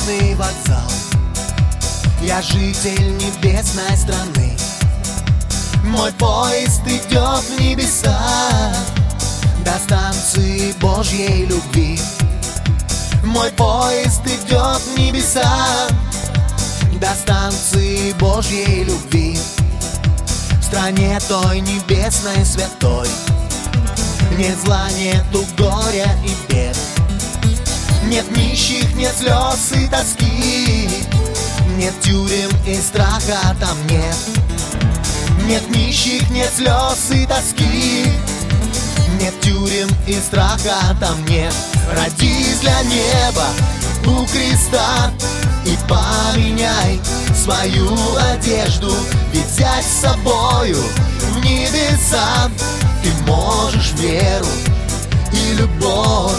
железнодорожный вокзал. Я житель небесной страны. Мой поезд идет в небеса, до станции Божьей любви. Мой поезд идет в небеса, до станции Божьей любви. В стране той небесной святой нет зла, нету горя и бед. Нет нищих, нет слез и тоски, нет тюрем и страха там нет. Нет нищих, нет слез и тоски, нет тюрем и страха там нет. Родись для неба у креста и поменяй свою одежду, ведь взять с собою в небеса ты можешь веру и любовь.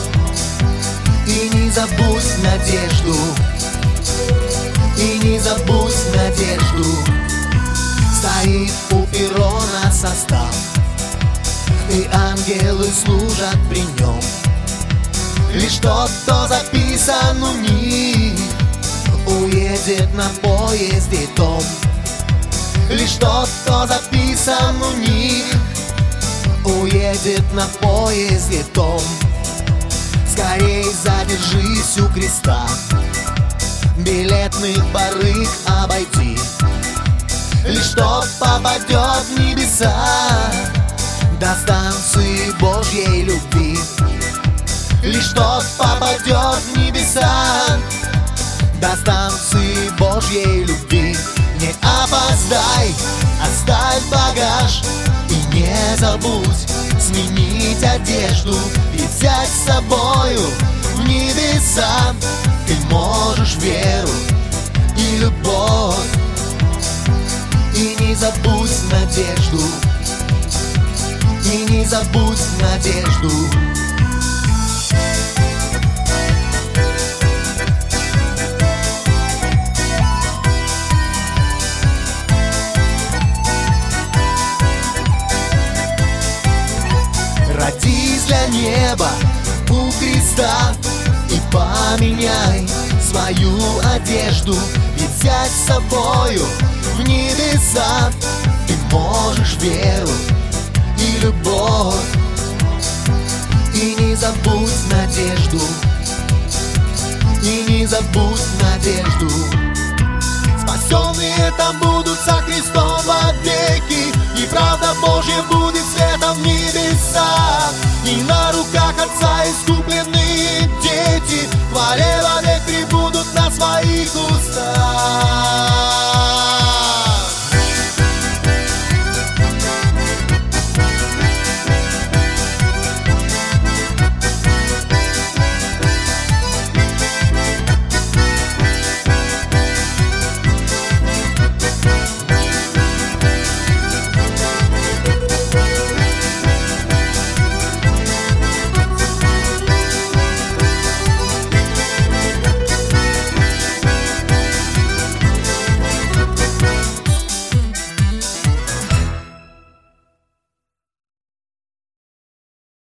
И не забудь надежду, и не забудь надежду. Стоит у перрона состав, и ангелы служат при нем. Лишь тот, кто записан у них, уедет на поезде том. Лишь тот, кто записан у них, уедет на поезде том. Скорей задержись у креста, билетных барыг обойти. Лишь тот попадет в небеса, до станции Божьей любви. Лишь тот попадет в небеса, до станции Божьей любви. Не опоздай, оставь багаж и не забудь сменить одежду и взять с собою в небеса ты можешь веру и любовь. И не забудь надежду, и не забудь надежду. Родись для неба у креста и поменяй свою одежду, ведь взять с собою в небеса ты можешь веру и любовь. И не забудь надежду, и не забудь надежду. Спасенные там будут со Христом вовеки, и правда Божья будет